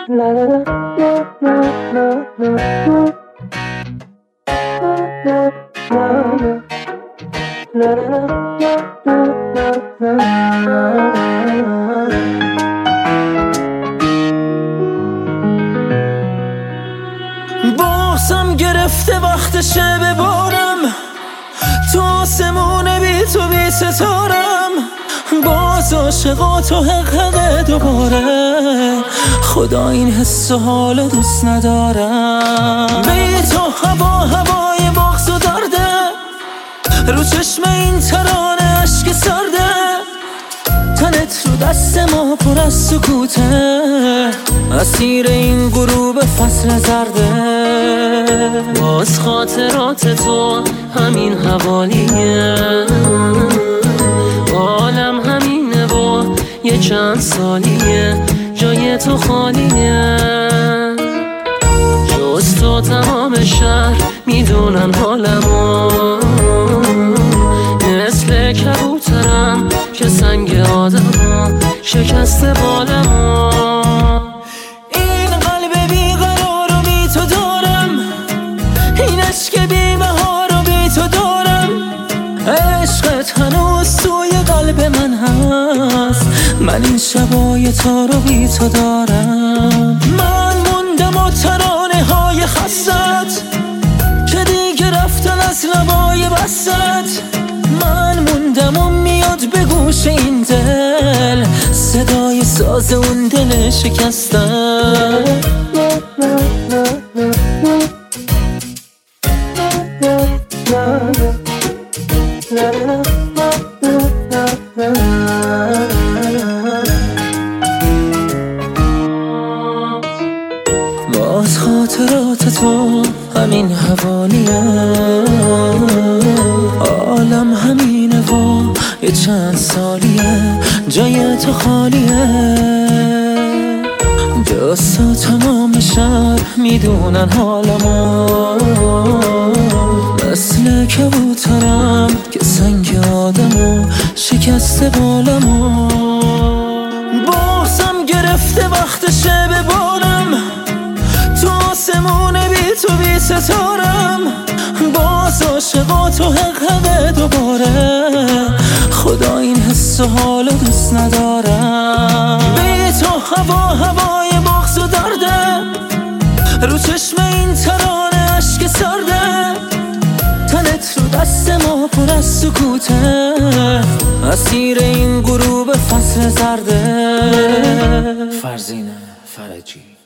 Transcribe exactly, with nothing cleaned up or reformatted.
بازم گرفته وقتشه ببارم تو آسمون بی تو بی ستارم، باز عاشقات و حق حق دوباره، خدا این حس و حالو دوست ندارم. بی تو هوا هوای بغض و درده، رو چشم این ترانه عشق سرده، تنت رو دست ما پر از سکوته، اسیر این غروب فصل زرده. باز خاطرات تو همین حوالیه، عالم همینه و یه چند سالیه جای تو خالیه. جز تو تمام شهر میدونن حالمو، مثل کبوترم که سنگ آدمو شکسته بالمو. این قلب بیقرار رو بی تو دارم، این عشق بی بهار رو بی تو دارم، عشقت هنوز توی قلب من هست، من این شبای تا رو بی تو دارم. من موندم و ترانه های خستت که دیگه رفتن از لبای بستت، من موندم و میاد به گوش این دل صدای ساز اون دل شکستم. باز خاطرات تو همین حوالیه، عالم همینه و یه چند سالیه جای تو خالیه. جز تو تمام شهر میدونن حالمو، مثل کبوترم که سنگ آدمو شکسته بالمو. بازم گرفته وقتشه ببارم تو آسمون بی تو بی ستارم، باز عاشقات و حق حق دوباره، خدا این حس و حالو دوست ندارم. بی تو هوا هوای بغض و درده، رو چشم این ترانه عشق سرده، تنت رو دست ما پر از سکوته، اسیر این غروب فصل زرده. فرزین فرجی.